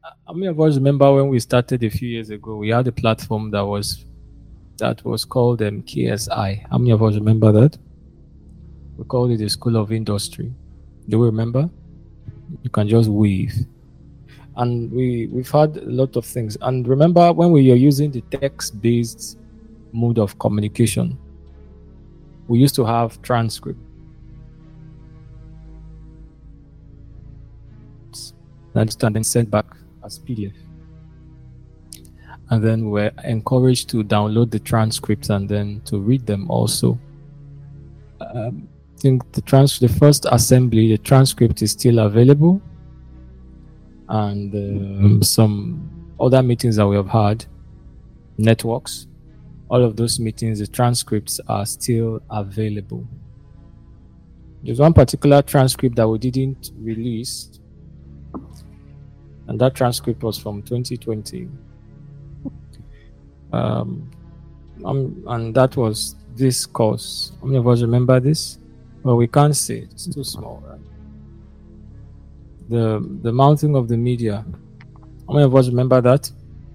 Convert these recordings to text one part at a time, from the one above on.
How many of us remember when we started a few years ago? We had a platform that was called KSI. How many of us remember that? We called it the School of Industry. Do we remember? You can just wave. And we've had a lot of things. And remember when we were using the text-based mode of communication, we used to have transcripts and then sent back as PDF. And then we're encouraged to download the transcripts and then to read them also. I think the first assembly, the transcript is still available, and some other meetings that we have had, networks, all of those meetings, the transcripts are still available. There's one particular transcript that we didn't release, and that transcript was from 2020. And that was this course. How many of us remember this? Well, we can't say it. It's too small, right? The mounting of the media. How many of us remember that?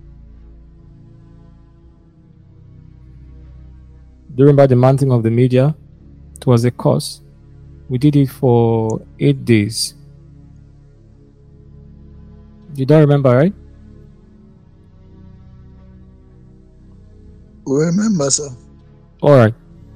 Do you remember the mounting of the media? It was a course. We did it for 8 days. You don't remember, right? We remember, sir. All right.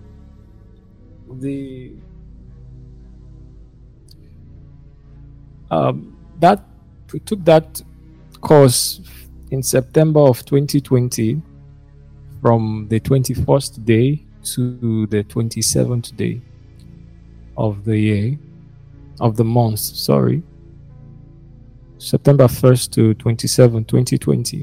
That we took that course in September of 2020, from the 21st day to the 27th day of the year, of the month. Sorry, September 1st to 27th, 2020.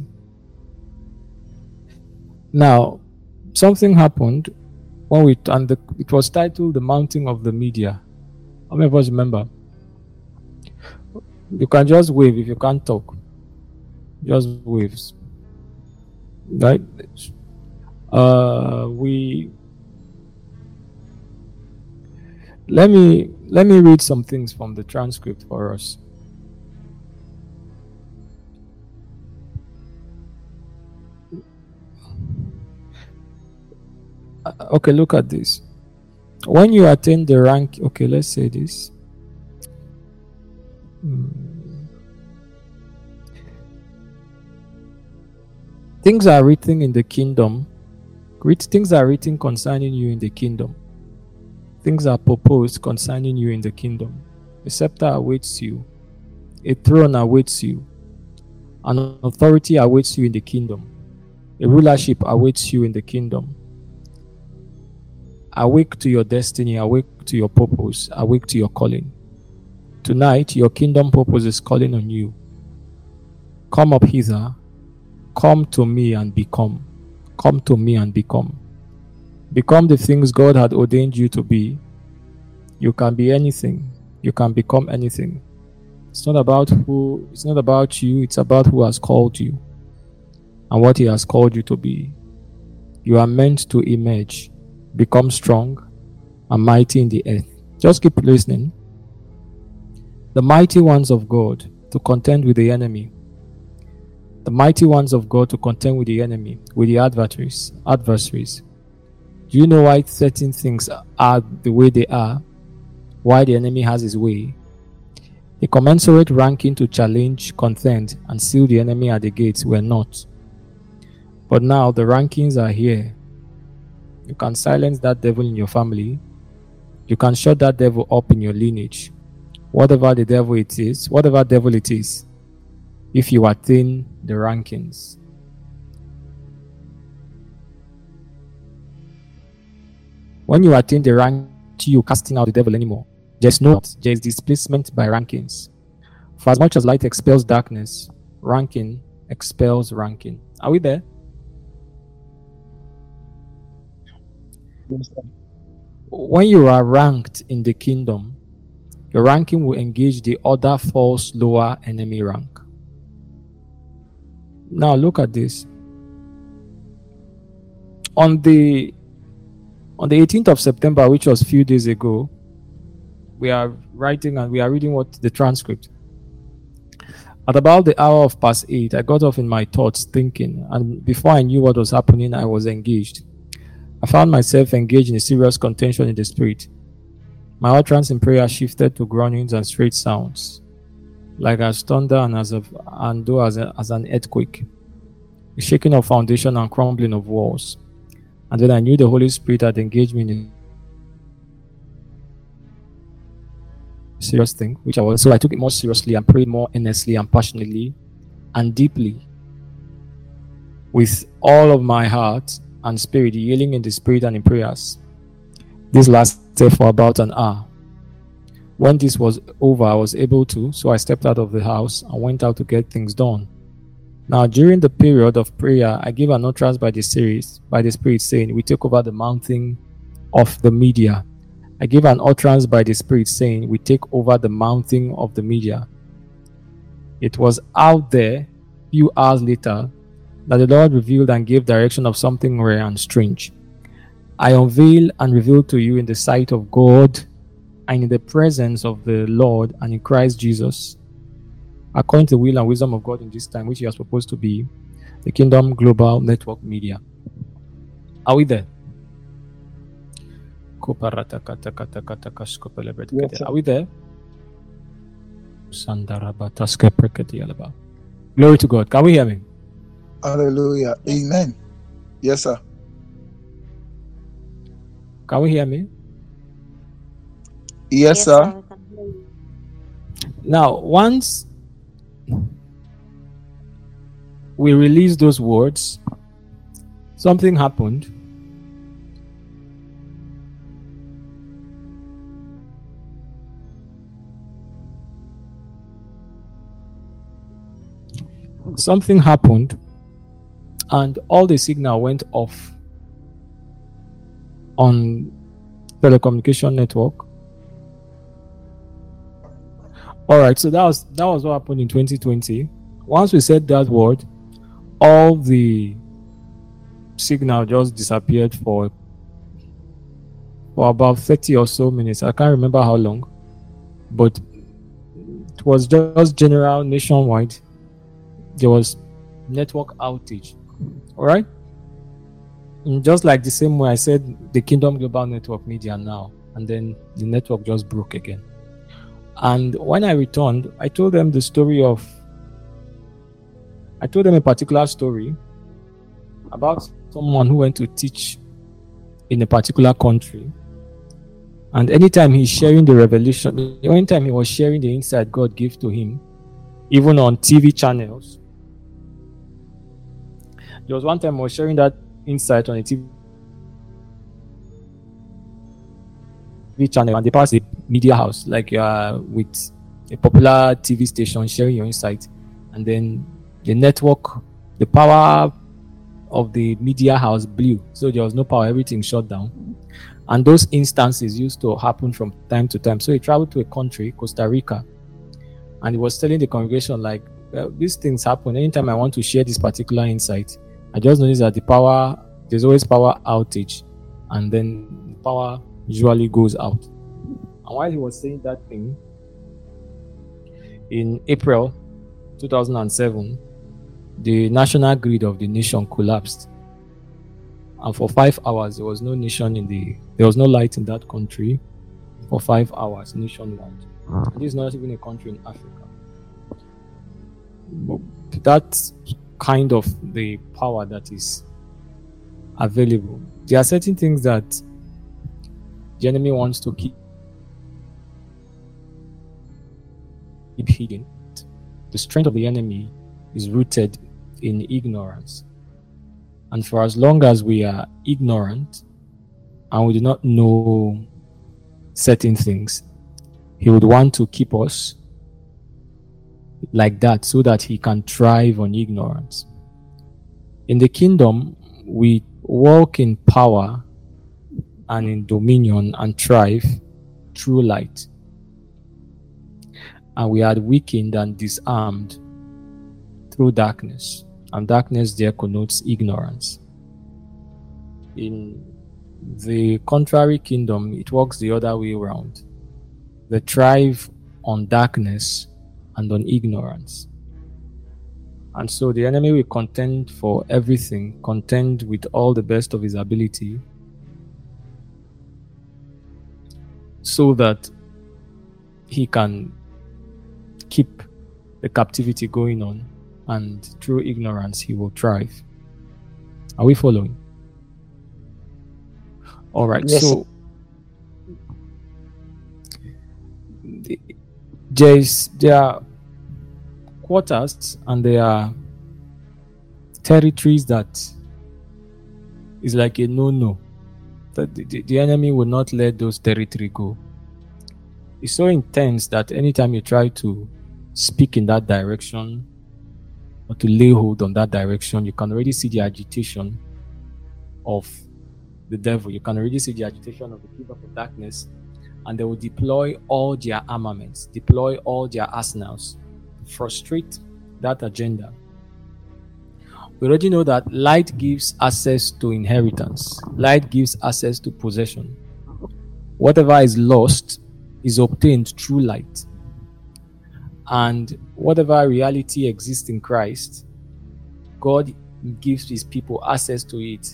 Now, something happened when it was titled "The Mounting of the Media." How many of us remember? You can just wave if you can't talk. Just waves, right? Let me read some things from the transcript for us. Okay, look at this. When you attain the rank, okay, let's say this. Things are written in the kingdom. Things are written concerning you in the kingdom. Things are proposed concerning you in the kingdom. A scepter awaits you. A throne awaits you. An authority awaits you in the kingdom. A rulership awaits you in the kingdom. Awake to your destiny, awake to your purpose, awake to your calling. Tonight, your kingdom purpose is calling on you. Come up hither. Come to me and become. Come to me and become. Become the things God had ordained you to be. You can be anything. You can become anything. It's not about you, it's about who has called you and what He has called you to be. You are meant to emerge, become strong and mighty in the earth. Just keep listening. The mighty ones of God to contend with the enemy. The mighty ones of God to contend with the enemy, with the adversaries. Do you know why certain things are the way they are? Why the enemy has his way? A commensurate ranking to challenge, contend, and seal the enemy at the gates were not. But now the rankings are here. You can silence that devil in your family. You can shut that devil up in your lineage. Whatever devil it is, if you attain the rankings. When you attain the rank, you casting out the devil anymore. There's displacement by rankings. For as much as light expels darkness, ranking expels ranking. Are we there? Yes, sir. When you are ranked in the kingdom, your ranking will engage the other false lower enemy rank. Now look at this. On the 18th of September, which was a few days ago, we are writing and we are reading what the transcript. At about the hour of past 8, I got off in my thoughts thinking, and before I knew what was happening, I was engaged. I found myself engaged in a serious contention in the spirit. My utterance in prayer shifted to groanings and straight sounds, like as thunder and as an earthquake, a shaking of foundation and crumbling of walls. And then I knew the Holy Spirit had engaged me in a serious thing, which I was. So I took it more seriously and prayed more earnestly and passionately and deeply with all of my heart and spirit, yielding in the spirit and in prayers. This lasted for about an hour. When this was over, I was able to, so I stepped out of the house and went out to get things done. Now, during the period of prayer, I gave an utterance by the Spirit saying, we take over the mountain of the media. I gave an utterance by the Spirit saying, we take over the mountain of the media. It was out there, few hours later, that the Lord revealed and gave direction of something rare and strange. I unveil and reveal to you in the sight of God and in the presence of the Lord and in Christ Jesus, according to the will and wisdom of God in this time, which He has proposed to be the Kingdom Global Network Media. Are we there? Yes, Are we there? Glory to God. Can we hear me? Hallelujah. Amen. Yes, sir. Can we hear me? Yes, sir. Now, once we released those words, something happened. Something happened, and all the signal went off on telecommunication network. All right, so that was what happened in 2020. Once we said that word, all the signal just disappeared for about 30 or so minutes. I can't remember how long, but it was just general nationwide. There was network outage. All right, and just like the same way I said the Kingdom Global Network Media now, and then the network just broke again. And when I returned, I told them a particular story about someone who went to teach in a particular country. And anytime he's sharing the revelation, anytime he was sharing the insight God gave to him, even on TV channels, there was one time I was sharing that insight on a TV channel, and they passed a media house, like with a popular TV station sharing your insight, and then the network, the power of the media house blew, so there was no power, everything shut down. And those instances used to happen from time to time. So he traveled to a country, Costa Rica, and he was telling the congregation, like, these things happen anytime I want to share this particular insight. I just noticed that there's always power outage, and then power usually goes out. And while he was saying that thing, in April 2007, the national grid of the nation collapsed, and for 5 hours there was no light in that country for 5 hours nationwide. And this is not even a country in Africa. But that's kind of the power that is available. There are certain things that the enemy wants to keep hidden. The strength of the enemy is rooted in ignorance. And for as long as we are ignorant and we do not know certain things, he would want to keep us like that so that he can thrive on ignorance. In the kingdom, we walk in power and in dominion and thrive through light. And we are weakened and disarmed through darkness. And darkness there connotes ignorance. In the contrary kingdom, it works the other way around. They thrive on darkness and on ignorance. And so the enemy will contend for everything, contend with all the best of his ability, so that he can keep the captivity going on, and through ignorance he will thrive. Are we following? All right. Yes, so there are quarters and there are territories that is like a no-no. That the enemy will not let those territory go. It's so intense that anytime you try to speak in that direction or to lay hold on that direction, you can already see the agitation of the devil. You can already see the agitation of the kingdom of darkness, and they will deploy all their armaments, deploy all their arsenals to frustrate that agenda. We already know that light gives access to inheritance. Light gives access to possession. Whatever is lost is obtained through light. And whatever reality exists in Christ, God gives his people access to it.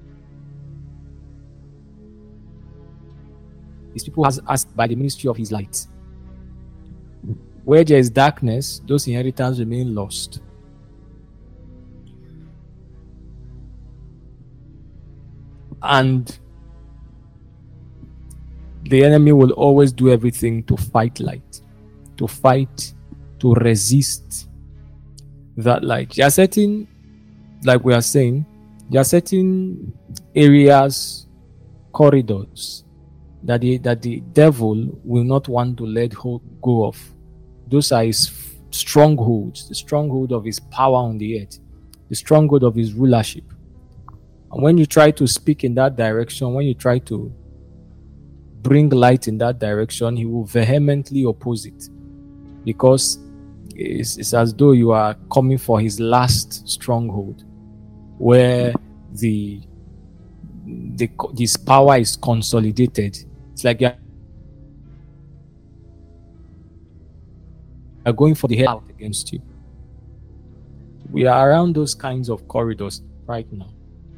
His people has asked by the ministry of his light. Where there is darkness, those inheritance remain lost. And the enemy will always do everything to fight light, to fight, to resist that light. There are certain, like we are saying, there are certain areas, corridors that the devil will not want to let go of. Those are his strongholds, the stronghold of his power on the earth, the stronghold of his rulership. And when you try to speak in that direction, when you try to bring light in that direction, he will vehemently oppose it, because it's as though you are coming for his last stronghold, where this power is consolidated. It's like you are going for the head out against you. We are around those kinds of corridors right now.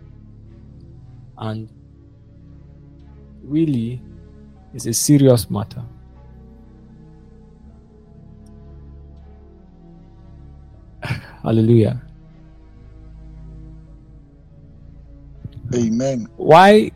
And really, it's a serious matter. Hallelujah. Amen. Why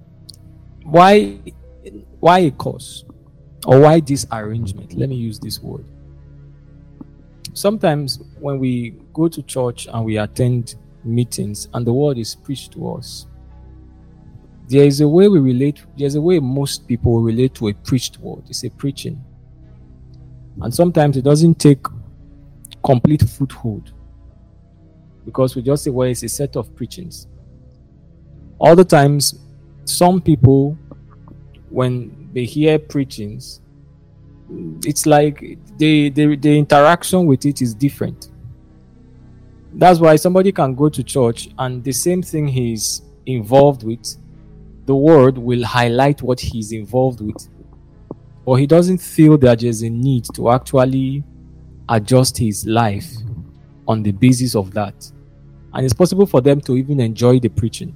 a cause? Or why this arrangement? Let me use this word. Sometimes when we go to church and we attend meetings and the word is preached to us, there is a way we relate. There's a way most people relate to a preached word. It's a preaching. And sometimes it doesn't take complete foothold, because we just say, well, it's a set of preachings. All the times, some people, when they hear preachings, it's like the interaction with it is different. That's why somebody can go to church and the same thing he's involved with, the word will highlight what he's involved with. Or he doesn't feel that there's a need to actually adjust his life on the basis of that. And it's possible for them to even enjoy the preaching.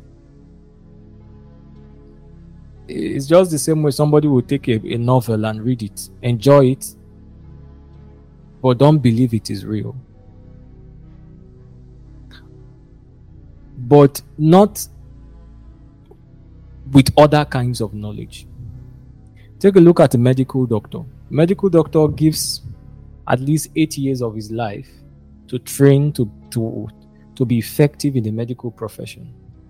It's just the same way somebody will take a novel and read it, enjoy it, but don't believe it is real. But not with other kinds of knowledge. Take a look at a medical doctor. Medical doctor gives at least 8 years of his life to train to be effective in the medical profession.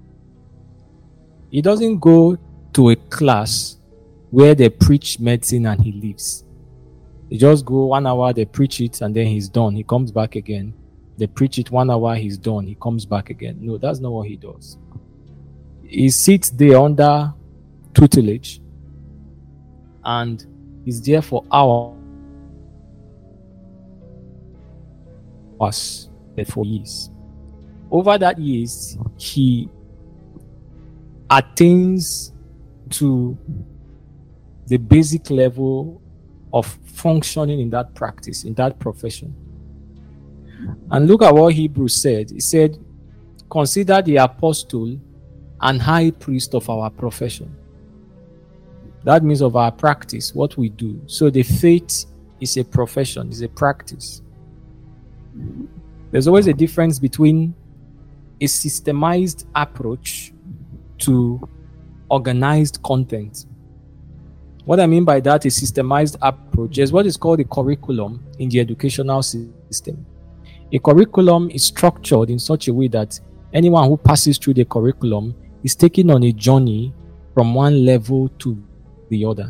He doesn't go to a class where they preach medicine and he leaves. He just go 1 hour, they preach it, and then he's done. He comes back again. They preach it 1 hour, he's done. He comes back again. No, that's not what he does. He sits there under tutelage and he's there for hours, for years. Over that years, he attains to the basic level of functioning in that practice, in that profession. And look at what Hebrews said. He said, consider the apostle and high priest of our profession. That means of our practice, what we do. So the faith is a profession, is a practice. There's always a difference between a systemized approach to organized content. What I mean by that, a systemized approach, is what is called a curriculum in the educational system. A curriculum is structured in such a way that anyone who passes through the curriculum is taken on a journey from one level to the other.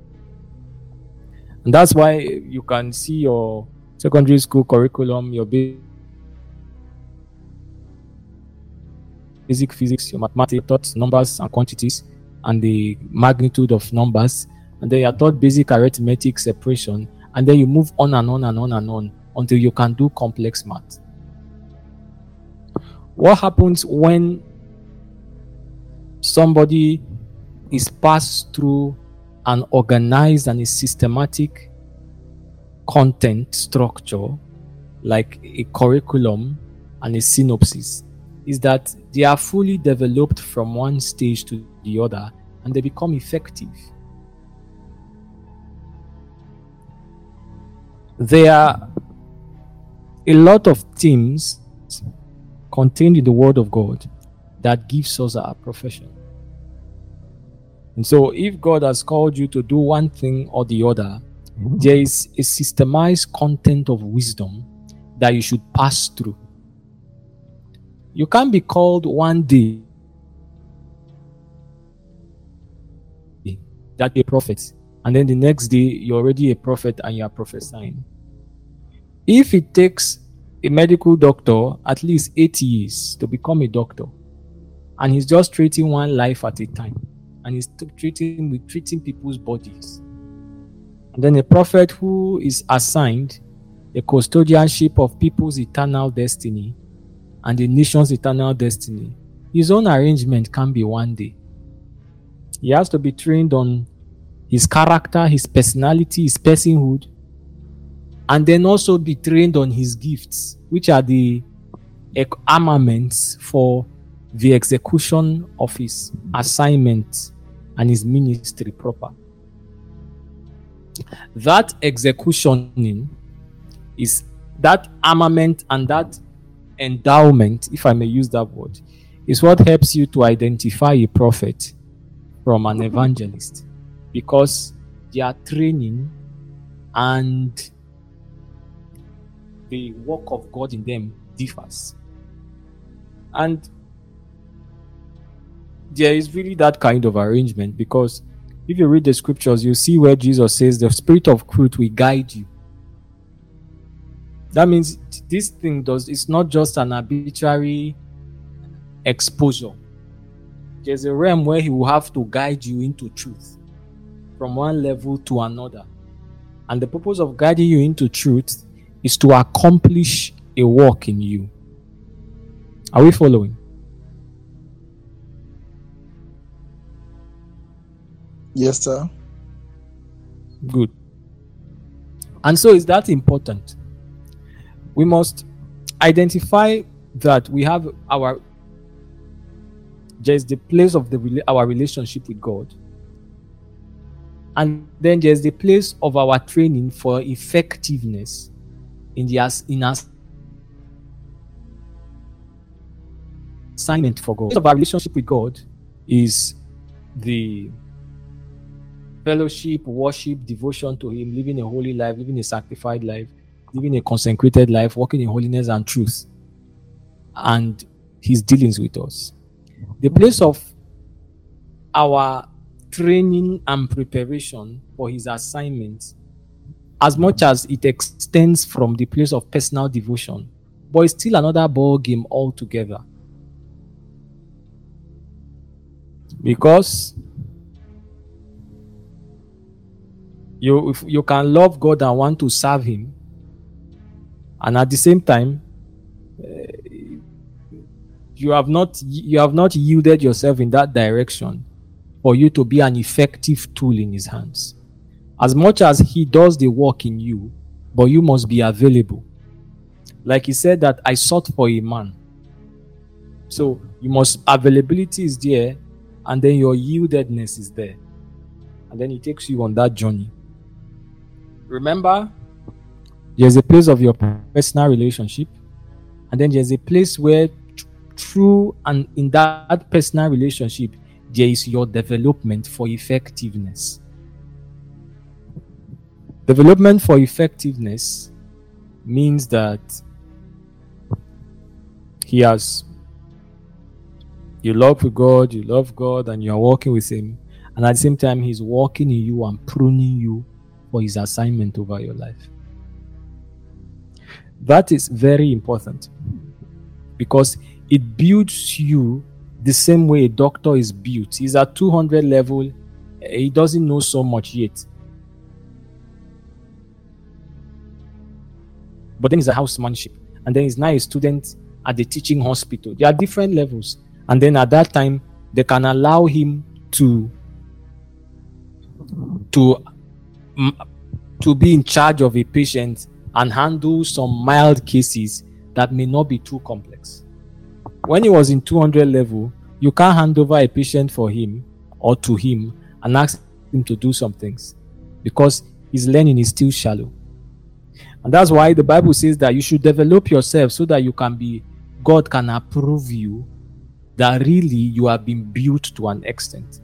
And that's why you can see your secondary school curriculum, your basic physics, your mathematics, taught numbers and quantities and the magnitude of numbers, and then you're taught basic arithmetic, separation, and then you move on and on and on and on until you can do complex math. What happens when somebody is passed through an organized and a systematic content structure like a curriculum and a synopsis, is that they are fully developed from one stage to the other and they become effective. There are a lot of themes contained in the Word of God that gives us our profession. And so if God has called you to do one thing or the other, there is a systemized content of wisdom that you should pass through. You can't be called one day that you're a prophet, and then the next day you're already a prophet and you're prophesying. If it takes a medical doctor at least 8 years to become a doctor, and he's just treating one life at a time, and he's treating people's bodies, and then a prophet who is assigned the custodianship of people's eternal destiny and the nation's eternal destiny, his own arrangement can be one day. He has to be trained on his character, his personality, his personhood, and then also be trained on his gifts, which are the armaments for the execution of his assignment and his ministry proper. That executioning is that armament and that endowment, if I may use that word, is what helps you to identify a prophet from an evangelist, because their training and the work of God in them differs. And there is really that kind of arrangement, because if you read the scriptures, you see where Jesus says the Spirit of truth will guide you. That means this thing it's not just an arbitrary exposure. There's a realm where he will have to guide you into truth from one level to another. And the purpose of guiding you into truth is to accomplish a work in you. Are we following? Yes, sir. Good. And so is that important? We must identify that we have there's the place of our relationship with God, and then there's the place of our training for effectiveness in our assignment for God. The place of our relationship with God is the fellowship, worship, devotion to Him, living a holy life, living a sanctified life, living a consecrated life, walking in holiness and truth, and His dealings with us. The place of our training and preparation for His assignment, as much as it extends from the place of personal devotion, but it's still another ball game altogether. Because you can love God and want to serve Him, and at the same time you have not yielded yourself in that direction for you to be an effective tool in His hands. As much as He does the work in you, but you must be available. Like he said that I sought for a man. So you must, availability is there, and then your yieldedness is there. And then he takes you on that journey. Remember, there's a place of your personal relationship, and then there's a place where through and in that personal relationship, there is your development for effectiveness. Development for effectiveness means that you love God, and you're working with him, and at the same time he's working in you and pruning you for his assignment over your life. That is very important, because it builds you the same way a doctor is built. He's at 200 level, he doesn't know so much yet, but then he's a housemanship, and then he's now a student at the teaching hospital. There are different levels, and then at that time they can allow him to be in charge of a patient and handle some mild cases that may not be too complex. When he was in 200 level, you can't hand over a patient for him or to him and ask him to do some things, because his learning is still shallow. And that's why the Bible says that you should develop yourself so that God can approve you, that really you have been built to an extent.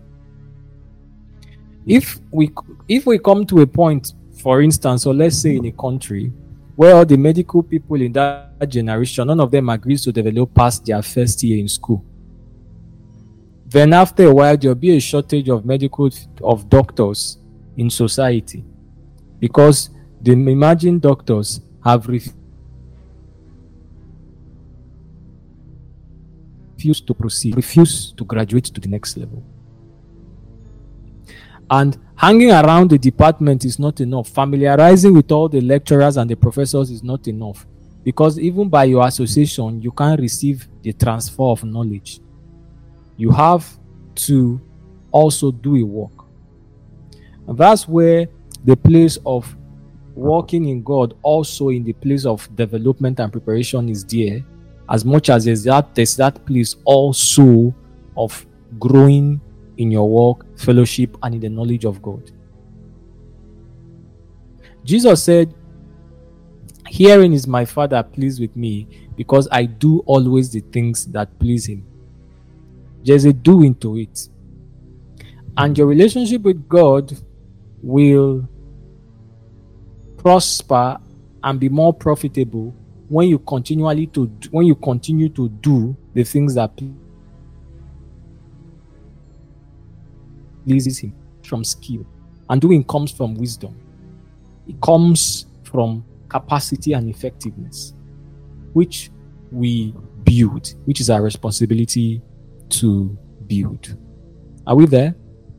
If we come to a point, for instance, or let's say in a country where all the medical people in that generation, none of them agrees to develop past their first year in school, then after a while there'll be a shortage of doctors in society, because the imagined doctors have refused to graduate to the next level. And hanging around the department is not enough. Familiarizing with all the lecturers and the professors is not enough, because even by your association, you can't receive the transfer of knowledge. You have to also do a work. And that's where the place of walking in God, also in the place of development and preparation, is there, as much as there's that place also of growing in your work, fellowship, and in the knowledge of God. Jesus said, "Herein is my Father pleased with me, because I do always the things that please him." There's a doing to it. And your relationship with God will prosper and be more profitable when you continue to do the things that pleases him, from skill. And doing comes from wisdom. It comes from capacity and effectiveness, which we build, which is our responsibility to build. Are we there?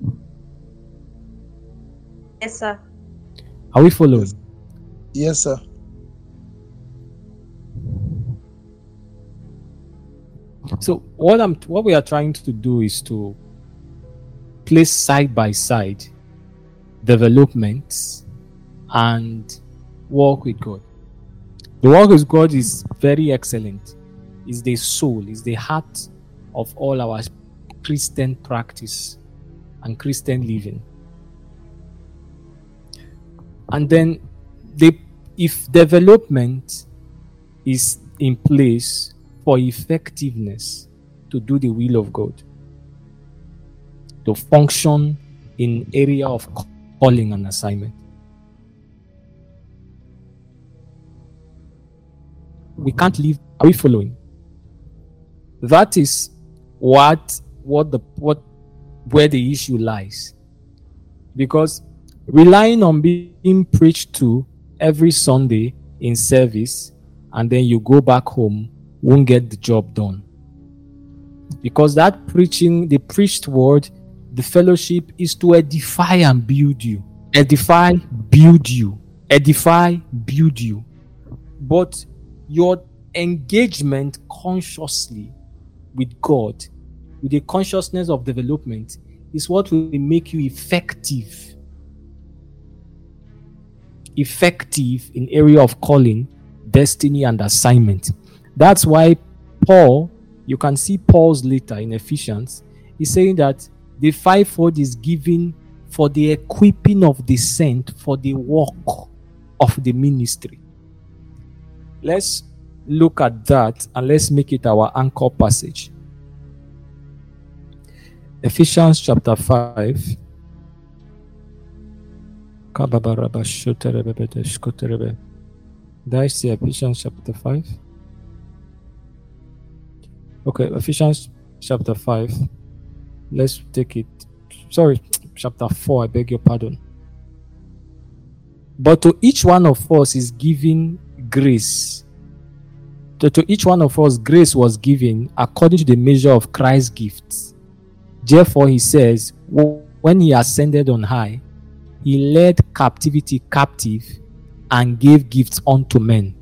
Yes, sir. Are we following? Yes, sir. So what we are trying to do is to place side by side development and walk with God. The walk with God is very excellent. It's the soul, it's the heart of all our Christian practice and Christian living. And then if development is in place for effectiveness to do the will of God, to function in area of calling and assignment, we can't live. Are we following? That is where the issue lies. Because relying on being preached to every Sunday in service and then you go back home won't get the job done. Because that preaching, the preached word, the fellowship is to edify and build you. Edify, build you. Edify, build you. But your engagement consciously with God, with the consciousness of development, is what will make you effective. Effective in area of calling destiny and assignment. That's why Paul, you can see Paul's letter in Ephesians, he's saying that the fivefold is given for the equipping of the saint for the work of the ministry. Let's look at that and let's make it our anchor passage. Ephesians chapter 5. Did I say Ephesians chapter 5? Okay, Ephesians chapter 5. Let's take it. Sorry, chapter 4, I beg your pardon. But to each one of us is given grace. To each one of us, grace was given according to the measure of Christ's gifts. Therefore, he says, when he ascended on high, he led captivity captive and gave gifts unto men.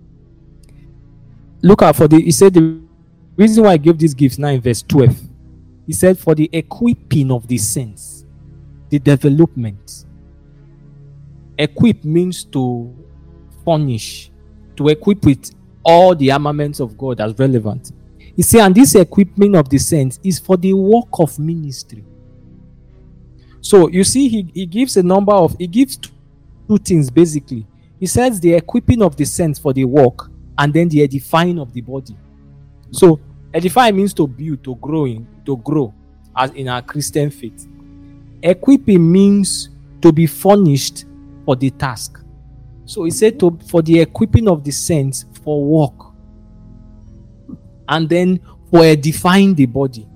Look at he said the reason why I gave these gifts now in verse 12. He said for the equipping of the saints, the development. Equip means to furnish, to equip with all the armaments of God as relevant. He said, and this equipment of the saints is for the work of ministry. So you see, he gives he gives two things basically. He says the equipping of the saints for the work, and then the edifying of the body. So edify means to build, to grow as in our Christian faith. Equipping means to be furnished for the task. So he said for the equipping of the saints for work, and then for edifying the body.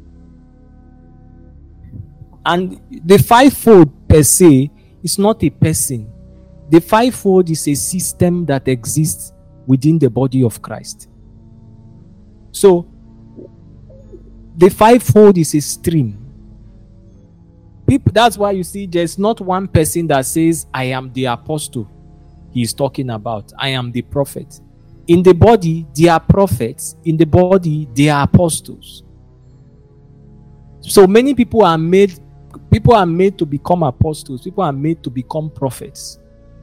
And the fivefold per se is not a person. The fivefold is a system that exists within the body of Christ. So the fivefold is a stream. That's why you see there's not one person that says, I am the apostle he's talking about. I am the prophet. In the body, they are prophets. In the body, they are apostles. So many people are made to become apostles. People are made to become prophets.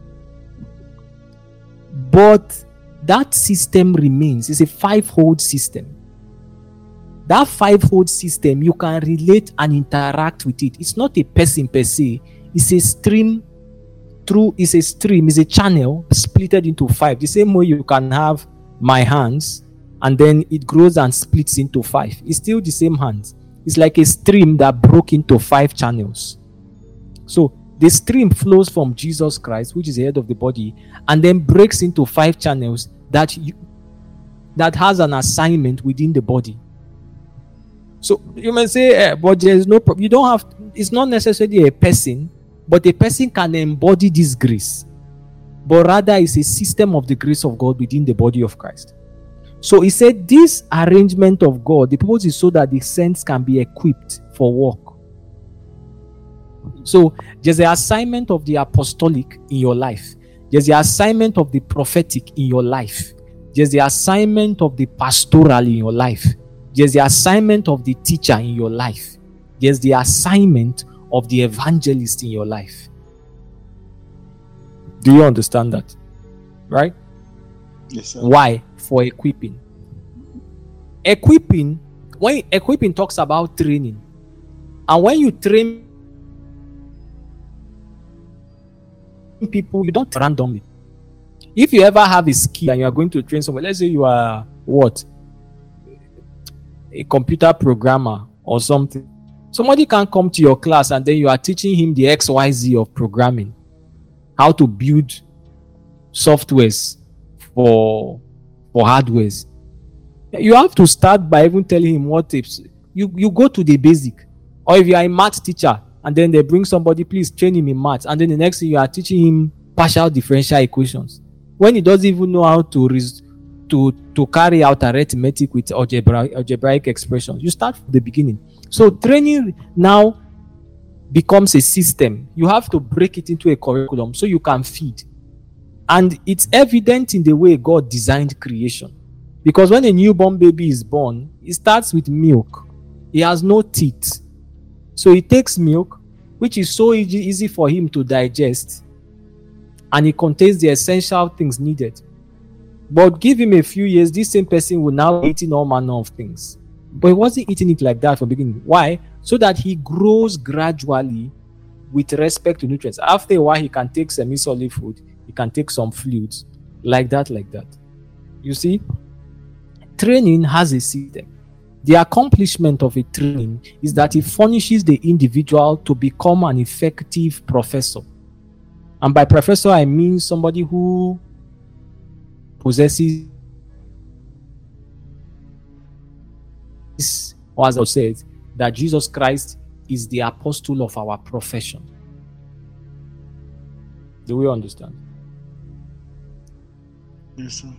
But that system remains. It's a fivefold system. That fivefold system, you can relate and interact with it. It's not a person per se. It's a stream. It's a channel splitted into five. The same way you can have my hands and then it grows and splits into five. It's still the same hands. It's like a stream that broke into 5 channels. So the stream flows from Jesus Christ, which is the head of the body, and then breaks into 5 channels that has an assignment within the body. So you may say, but there is no problem. You don't have. It's not necessarily a person, but a person can embody this grace. But rather, it's a system of the grace of God within the body of Christ. So he said, this arrangement of God, the purpose is so that the saints can be equipped for work. So there's the assignment of the apostolic in your life. There's the assignment of the prophetic in your life. There's the assignment of the pastoral in your life. There's the assignment of the teacher in your life. There's the assignment of the evangelist in your life. Do you understand that? Right? Yes, sir. Why? For equipping. When equipping talks about training, and when you train people, you don't randomly. If you ever have a skill and you are going to train someone, let's say you are a computer programmer or something, somebody can come to your class and then you are teaching him the XYZ of programming, how to build softwares for hardwares. You have to start by even telling him what tips. You go to the basic. Or if you are a math teacher and then they bring somebody, please train him in math, and then the next thing you are teaching him partial differential equations, when he doesn't even know how to carry out arithmetic with algebraic expressions. You start from the beginning. So training now becomes a system. You have to break it into a curriculum so you can feed. And it's evident in the way God designed creation. Because when a newborn baby is born, it starts with milk. He has no teeth. So he takes milk, which is so easy for him to digest, and it contains the essential things needed. But give him a few years, this same person will now be eating all manner of things. But he wasn't eating it like that from the beginning. Why? So that he grows gradually with respect to nutrients. After a while, he can take semi-solid food, he can take some fluids, like that. You see, training has a system. The accomplishment of a training is that it furnishes the individual to become an effective professor. And by professor, I mean somebody who possesses, or as I said, that Jesus Christ is the apostle of our profession. Do we understand? Yes, sir.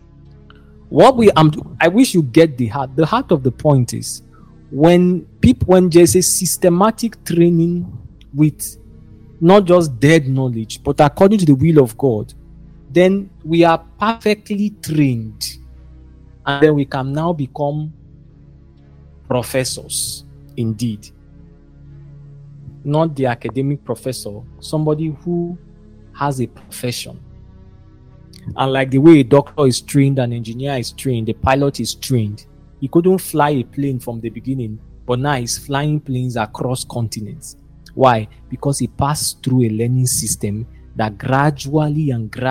I wish you get the heart. The heart of the point is when there's a systematic training with not just dead knowledge, but according to the will of God, then we are perfectly trained, and then we can now become professors indeed. Not the academic professor, somebody who has a profession. And like the way a doctor is trained, an engineer is trained, a pilot is trained. He couldn't fly a plane from the beginning, but now he's flying planes across continents. Why? Because he passed through a learning system that gradually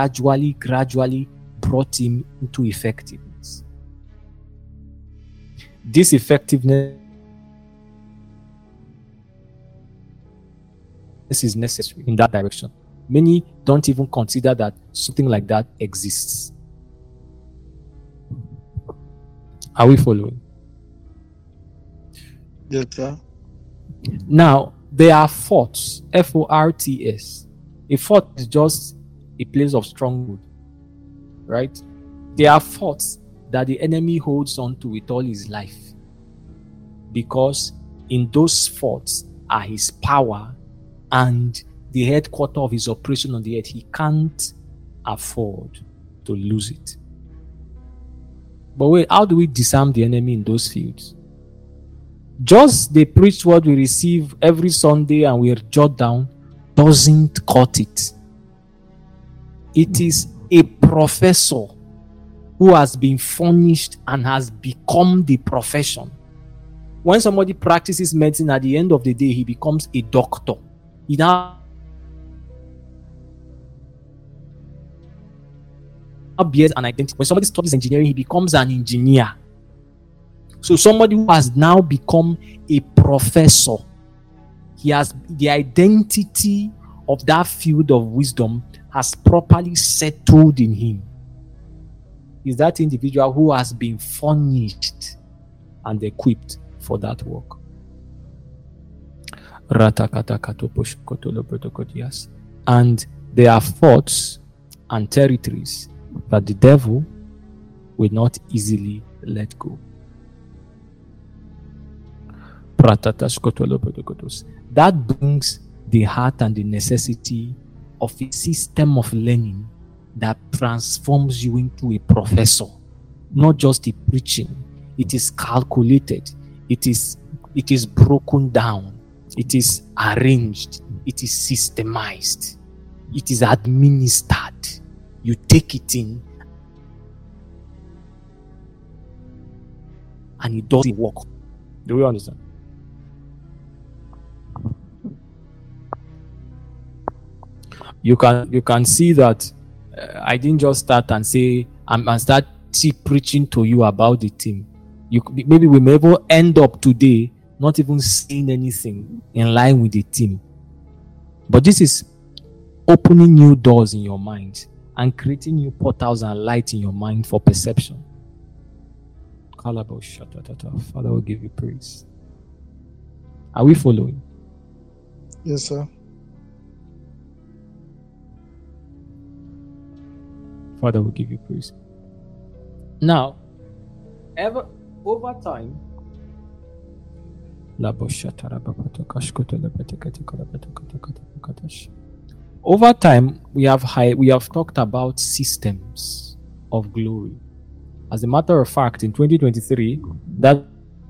brought him into effectiveness. This effectiveness is necessary in that direction. Many don't even consider that something like that exists. Are we following? Yes, sir. Now, there are forts, F-O-R-T-S. A fort is just a place of stronghold, right? There are forts that the enemy holds on to with all his life, because in those forts are his power and the headquarters of his operation on the earth. He can't afford to lose it. But wait, how do we disarm the enemy in those fields? Just the preached word we receive every Sunday and we jot down doesn't cut it. It is a professor who has been furnished and has become the profession. When somebody practices medicine, at the end of the day, he becomes a doctor. He now bears an identity. When somebody studies engineering, he becomes an engineer. So somebody who has now become a professor, he has the identity of that field of wisdom has properly settled in him. Is that individual who has been furnished and equipped for that work. And there are forts and territories that the devil will not easily let go. That brings the heart and the necessity of a system of learning that transforms you into a professor, not just a preaching. It is calculated, it is broken down, it is arranged, it is systemized, it is administered. You take it in and it doesn't work. Do we understand? You can see that I didn't just start and say and start preaching to you about the team. Maybe we may even end up today not even saying anything in line with the team. But this is opening new doors in your mind and creating new portals and light in your mind for perception. Father, will give you praise. Are we following? Yes, sir. Father will give you praise. Now, over time, we have talked about systems of glory. As a matter of fact, in 2023, that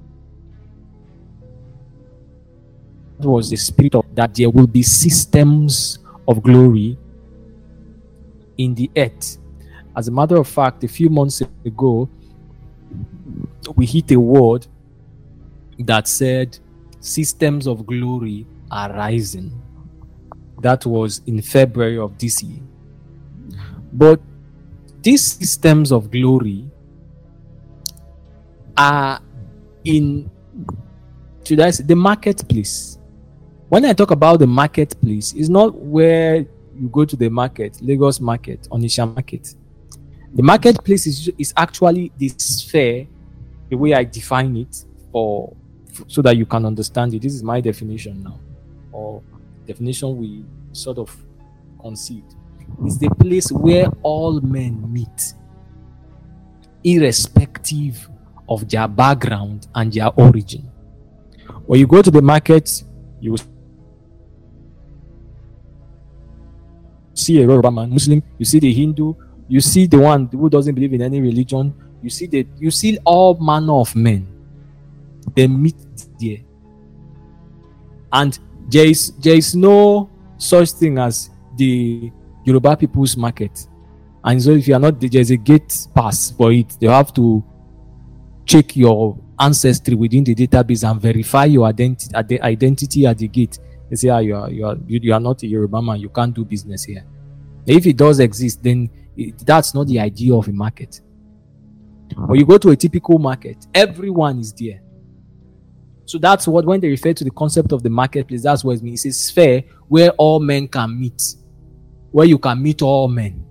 was the spirit of that there will be systems of glory in the earth. As a matter of fact, a few months ago, we hit a word that said systems of glory are rising. That was in February of this year. But these systems of glory are in, should I say, the marketplace. When I talk about the marketplace, it's not where you go to the market, Lagos market, Onitsha market. The marketplace is actually the sphere, the way I define it, so that you can understand it. This is my definition now, or definition we sort of conceived. It's the place where all men meet, irrespective of their background and their origin. When you go to the market, you will see a Yoruba man, Muslim, you see the Hindu, you see the one who doesn't believe in any religion, you see all manner of men. They meet there. And there is no such thing as the Yoruba people's market. And so if you are not, there's a gate pass for it. They have to check your ancestry within the database and verify your identity at the gate. They say, you are not a Yoruba man, you can't do business here. If it does exist, then that's not the idea of a market. When you go to a typical market, everyone is there. So that's what, when they refer to the concept of the marketplace, that's what it means. It's a sphere where all men can meet, where you can meet all men.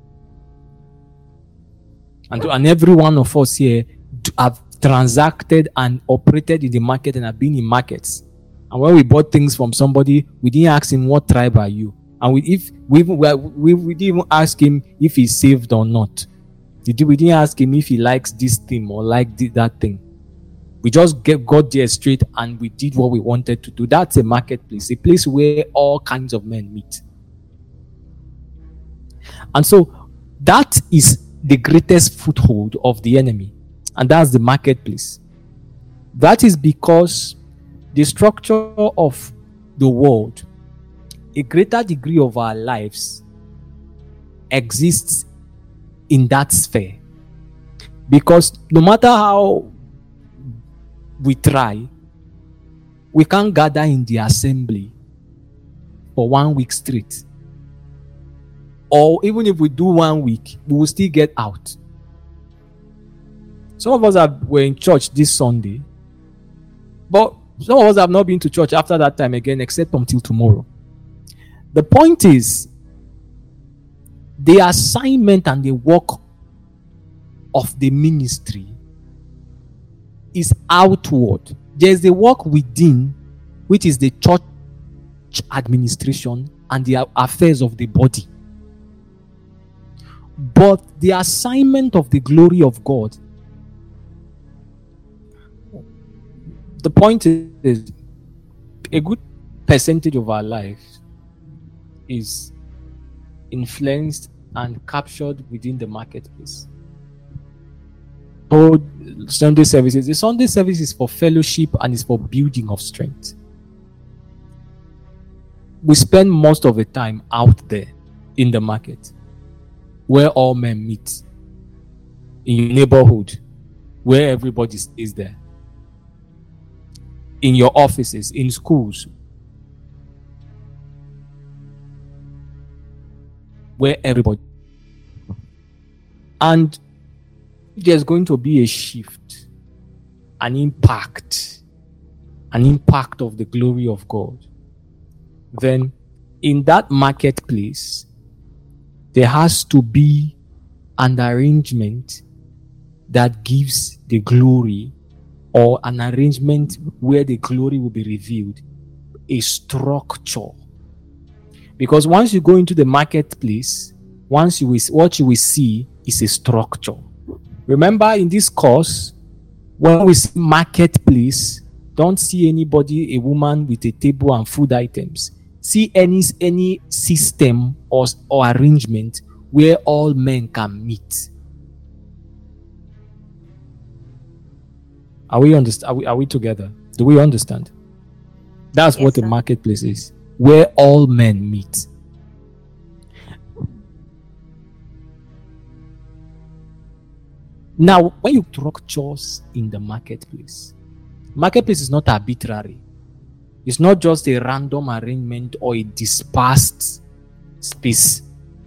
And every one of us here have transacted and operated in the market and have been in markets. And when we bought things from somebody, we didn't ask him, what tribe are you? And we didn't even ask him if he's saved or not. We didn't ask him if he likes this thing or that thing. We just got there straight and we did what we wanted to do. That's a marketplace, a place where all kinds of men meet. And so that is the greatest foothold of the enemy. And that's the marketplace. That is because the structure of the world, a greater degree of our lives exists in that sphere. Because no matter how we try, we can't gather in the assembly for 1 week straight. Or even if we do 1 week, we will still get out. Some of us were in church this Sunday, but some of us have not been to church after that time again, except until tomorrow. The point is, the assignment and the work of the ministry is outward. There's the work within, which is the church administration and the affairs of the body. But the assignment of the glory of God, the point is, a good percentage of our life is influenced and captured within the marketplace. Oh, Sunday services. The Sunday service is for fellowship and is for building of strength. We spend most of the time out there in the market, where all men meet, in your neighborhood, where everybody is there, in your offices, in schools, where everybody. And there's going to be a shift, an impact of the glory of God, then in that marketplace, there has to be an arrangement that gives the glory, or an arrangement where the glory will be revealed, a structure. Because once you go into the marketplace, what you will see is a structure. Remember, in this course, when we see marketplace, don't see anybody, a woman with a table and food items. See any system or arrangement where all men can meet. Are we together? Do we understand? That's what the marketplace is, where all men meet. Now, when you structures in the marketplace is not arbitrary. It's not just a random arrangement or a dispersed space.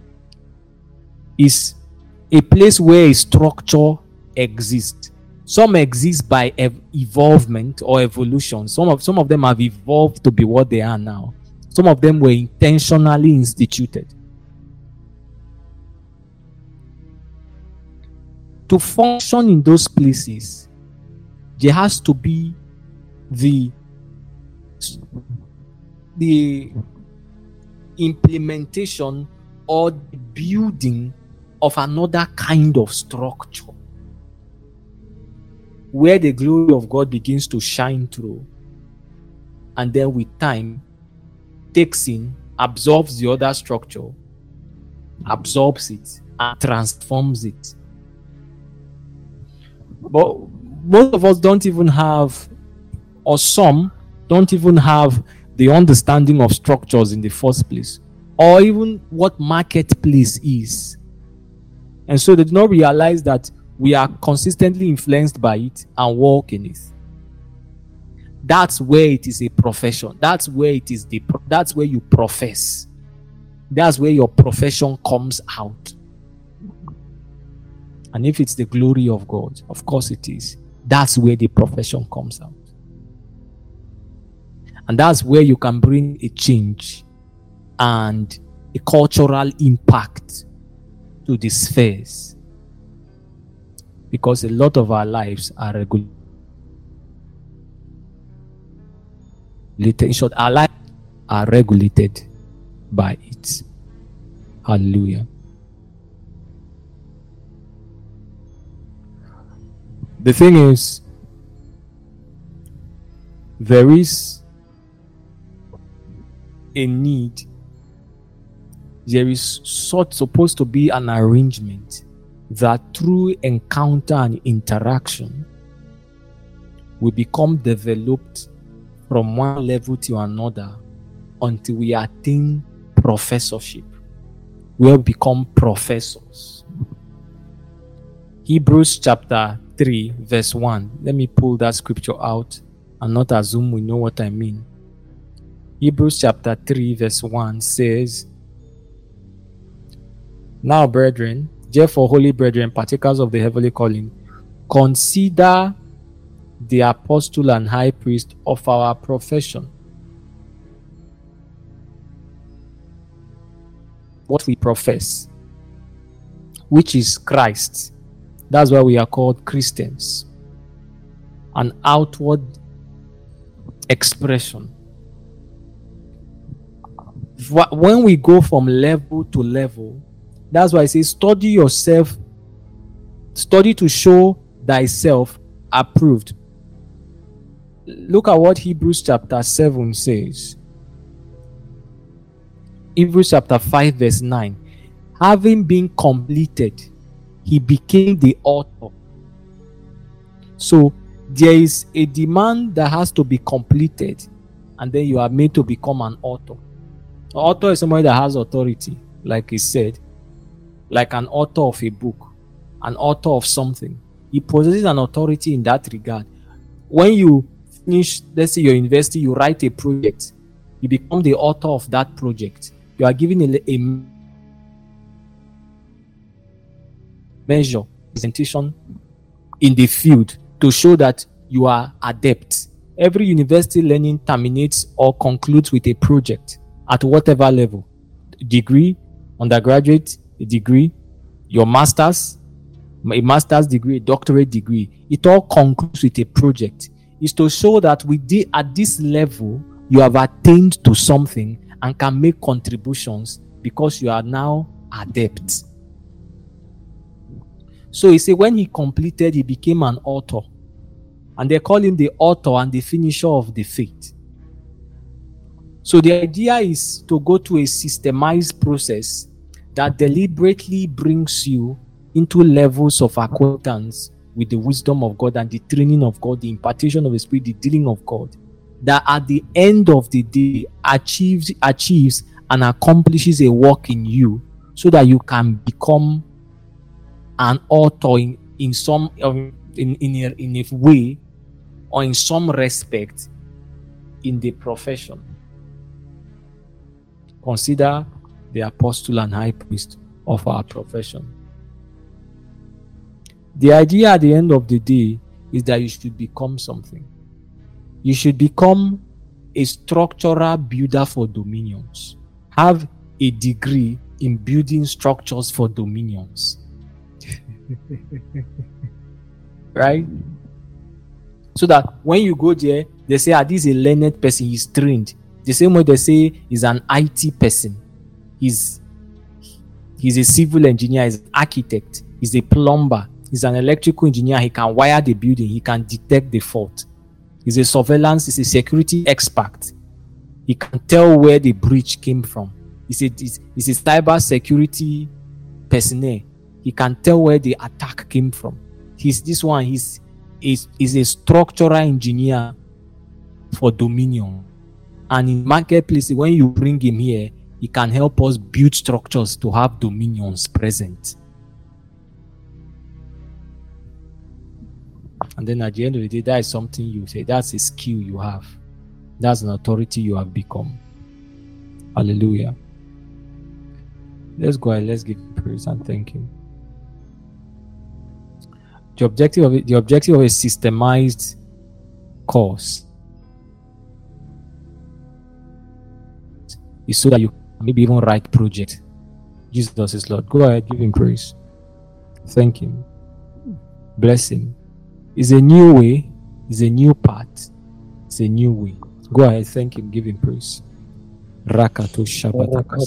It's a place where a structure exists. Some exist by evolvement or evolution. Some of them have evolved to be what they are now. Some of them were intentionally instituted. To function in those places, there has to be the implementation or the building of another kind of structure where the glory of God begins to shine through, and then with time takes in, absorbs the other structure, absorbs it, and transforms it. But most of us don't even have, or some don't even have, the understanding of structures in the first place, or even what marketplace is. And so they do not realize that we are consistently influenced by it and walk in it. That's where it is a profession. That's where that's where you profess. That's where your profession comes out. And if it's the glory of God, of course it is. That's where the profession comes out. And that's where you can bring a change and a cultural impact to the spheres. Because a lot of our lives are regulated. In short, our lives are regulated by it. Hallelujah. The thing is, there is a need. There is supposed to be an arrangement that through encounter and interaction we become developed from one level to another until we attain professorship. We'll become professors. Hebrews chapter 3 verse 1. Let me pull that scripture out and not assume we know what I mean. Hebrews chapter 3 verse 1 says, "Now, brethren, therefore, holy brethren, partakers of the heavenly calling, consider the apostle and high priest of our profession." What we profess, which is Christ. That's why we are called Christians. An outward expression. When we go from level to level, that's why I say study yourself, study to show thyself approved. Look at what Hebrews chapter 7 says. Hebrews chapter 5 verse 9. Having been completed, he became the author. So there is a demand that has to be completed, and then you are made to become an author. An author is somebody that has authority, like he said, like an author of a book, an author of something. He possesses an authority in that regard. When you finish, let's say your university, you write a project, you become the author of that project. You are given a measure, presentation in the field to show that you are adept. Every university learning terminates or concludes with a project at whatever level. Degree, undergraduate, a degree, your master's, a master's degree, a doctorate degree. It all concludes with a project. It's to show that at this level, you have attained to something and can make contributions because you are now adept. So he said when he completed, he became an author. And they call him the author and the finisher of the faith. So the idea is to go to a systemized process that deliberately brings you into levels of acquaintance with the wisdom of God and the training of God, the impartation of the Spirit, the dealing of God, that at the end of the day achieves and accomplishes a work in you so that you can become an author in some in a way or in some respect in the profession. Consider the apostle and high priest of our profession. The idea at the end of the day is that you should become something. You should become a structural builder for dominions. Have a degree in building structures for dominions. Right? So that when you go there, they say, this is a learned person, he's trained. The same way they say he's an IT person. He's a civil engineer, he's an architect, he's a plumber, he's an electrical engineer, he can wire the building, he can detect the fault. He's a surveillance, he's a security expert. He can tell where the breach came from. He's a cyber security personnel. He can tell where the attack came from. He's a structural engineer for dominion. And in marketplace, when you bring him here, he can help us build structures to have dominions present. And then at the end of the day, that is something you say. That's a skill you have. That's an authority you have become. Hallelujah. Let's go ahead. Let's give praise and thank him. The objective of a systemized course is so that you can maybe even write project. Jesus is Lord. Go ahead, give him praise. Thank him. Bless him. It's a new way. It's a new path. It's a new way. Go ahead, thank him, give him praise. Rakato Shabataka.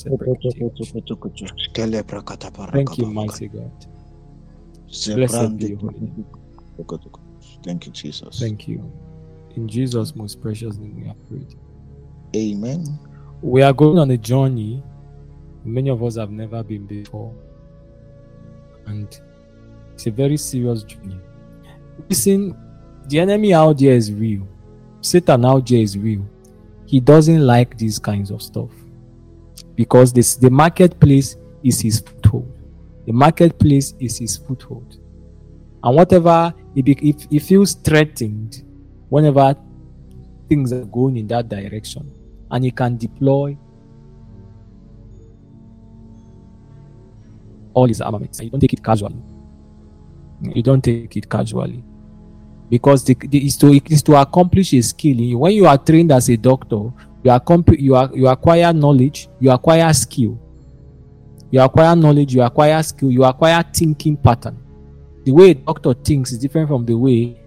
Thank you, mighty God. Blessed be your holy name. Thank you, Jesus. Thank you. In Jesus' most precious name we have prayed. Amen. We are going on a journey many of us have never been before. And it's a very serious journey. Listen, the enemy out there is real. Satan out there is real. He doesn't like these kinds of stuff. Because the marketplace is his foothold. The marketplace is his foothold. And whatever, if he feels threatened, whenever things are going in that direction, and he can deploy all his armaments. You don't take it casually. You don't take it casually. Because it is to accomplish a skill. When you are trained as a doctor, you acquire knowledge, you acquire skill. You acquire knowledge, you acquire skill, you acquire thinking pattern. The way a doctor thinks is different from the way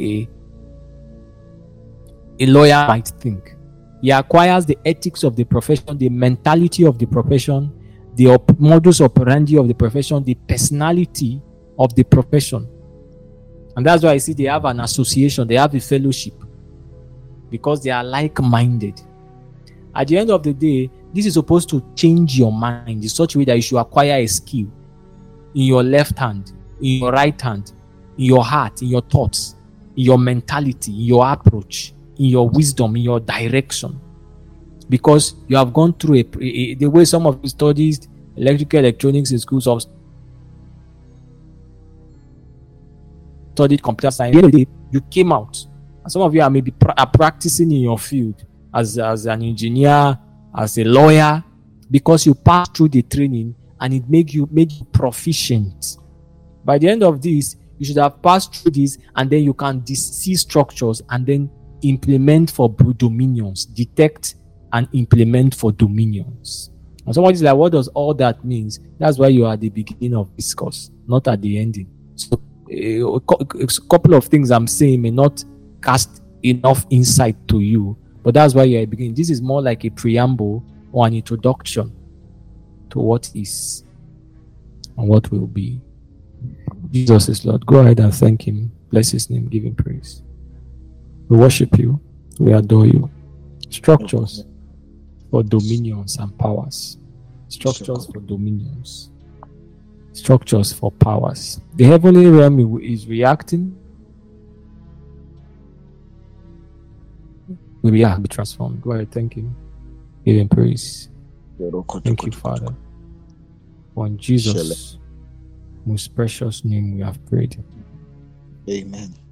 a lawyer might think. He acquires the ethics of the profession, the mentality of the profession, the modus operandi of the profession, the personality of the profession. And that's why I see they have an association, they have a fellowship, because they are like-minded. At the end of the day, this is supposed to change your mind in such a way that you should acquire a skill in your left hand, in your right hand, in your heart, in your thoughts, in your mentality, in your approach, in your wisdom, in your direction. Because you have gone through the way some of you studied electrical electronics in schools of studied computer science. At the end of the day, you came out. And some of you are maybe practicing in your field as an engineer, as a lawyer, because you passed through the training and it made you proficient. By the end of this, you should have passed through this, and then you can see structures and then implement for dominions, detect and implement for dominions. And somebody's like, what does all that means? That's why you are at the beginning of this course, not at the ending. So a couple of things I'm saying may not cast enough insight to you, but that's why you're at the beginning. This is more like a preamble or an introduction to what is and what will be. Jesus is Lord. Go ahead and thank him. Bless his name. Give him praise. We worship you. We adore you. Structures for dominions and powers. Structures for dominions. Structures for powers. The heavenly realm is reacting. We react, be transformed. Go ahead, thank him. Give him praise. Thank you, Father. For in Jesus' most precious name we have prayed. Amen.